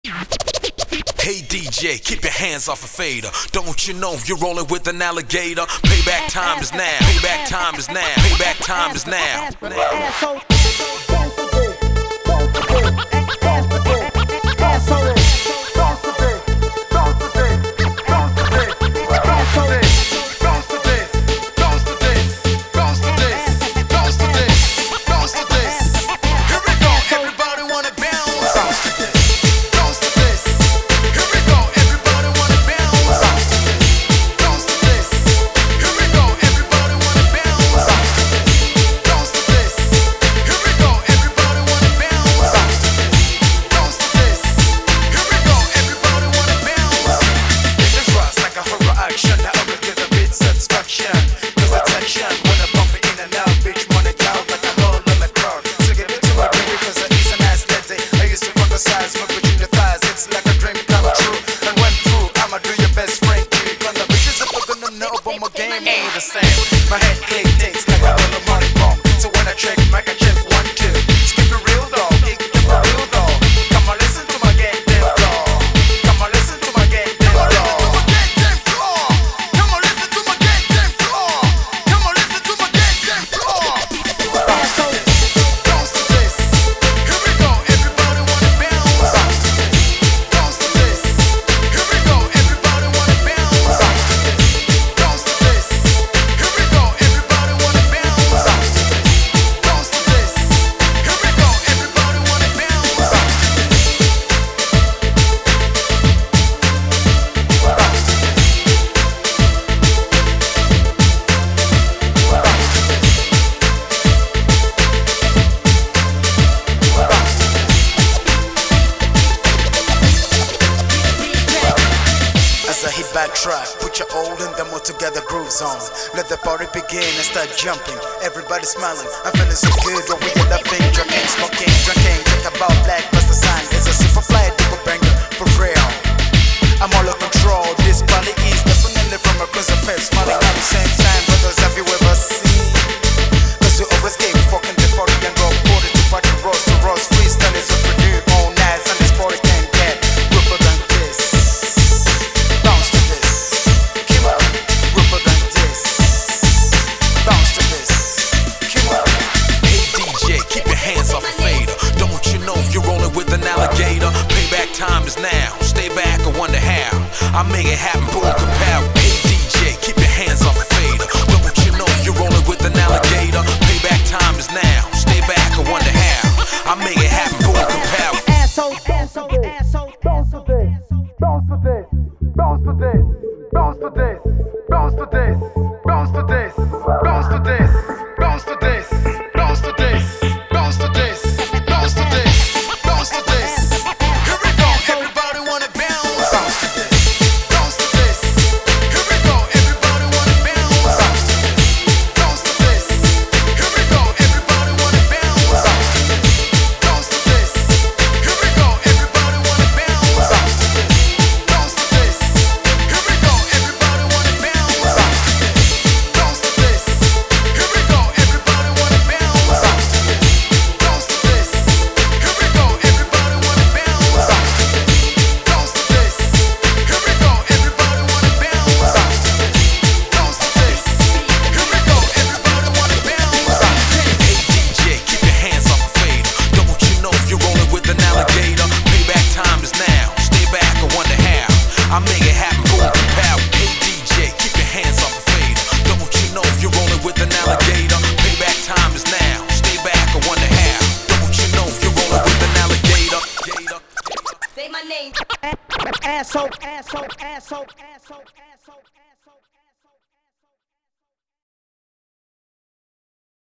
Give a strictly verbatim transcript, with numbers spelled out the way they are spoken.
Hey D J, keep your hands off a fader. Don't you know you're rolling with an alligator? Payback time is now. Payback time is now. Payback time is now. The same. My head click takes like a little money pump. So when I check, make a check one, two. Skip the real dog, kick the real dog. Come on, listen to my get them floor. Come on, listen to my get them floor. Come on, listen to my get them floor. Come on, listen to my get them floor. Bounce to this. Here we go, everybody wanna bounce. Bounce to this. Here we go, everybody wanna bounce. Bounce to this. Here we go, everybody wanna bounce. Bounce to this. Here we go, everybody wanna bounce. As I hit back track, put your old and them all together grooves on. Let the party begin and start jumping. Everybody smiling, I'm feeling so good. What we end up in drinking, smoking, drinking. Think about black, bust the sign. It's a super fly, double banger, for real. I'm all in control. This Bali is definitely from a crimson pet. Smiling at the same time, brothers, have you ever seen? Cause you always get fucking the party and go party to party, roast to roast. Freestyle is what we do all night, and this party can't get rougher than this. Bounce to this. Keep up. Rougher than this. Bounce to this. Keep up. Hey D J, keep your hands off a fader. Don't you know you're rolling with an alligator? Payback time is now. Stay back and wonder how I make it happen, boom, kapow. Hey D J, keep your hands off a fader. Don't you know you're rolling with an alligator? Payback time is now. Stay back and wonder how I make it happen, boom, kapow. Asshole, asshole, asshole, bounce to this, bounce to this, bounce to this, bounce to this, bounce to this, bounce to this, bounce to this, bounce to this, bounce to this, bounce to this, bounce to this, bounce to this. Here we go, everybody wanna bounce. Bounce to this. Bounce to this. Here we go, everybody wanna bounce. Bounce to this. Here we go, everybody wanna bounce. Bounce to this. Here we go, everybody wanna bounce. Bounce to this. Here we go, everybody wanna bounce. Bounce to this. Here we go, everybody wanna bounce. Bounce to this. Here we go, everybody wanna bounce. Bounce to this. Here we go, everybody wanna bounce. Bounce to this. Here we go, everybody wanna bounce. Hey D J, keep your hands off a fader. Don't you know you're rolling with an alligator? Payback time is now. Stay back and wonder how I make it happen, boom, kapow. Hey D J, keep your hands off a fader. Don't you know you're rolling with an alligator? Payback time is now. Stay back and wonder how. Don't you know you're rolling with an alligator? Say my name. asshole, asshole, asshole, asshole, asshole.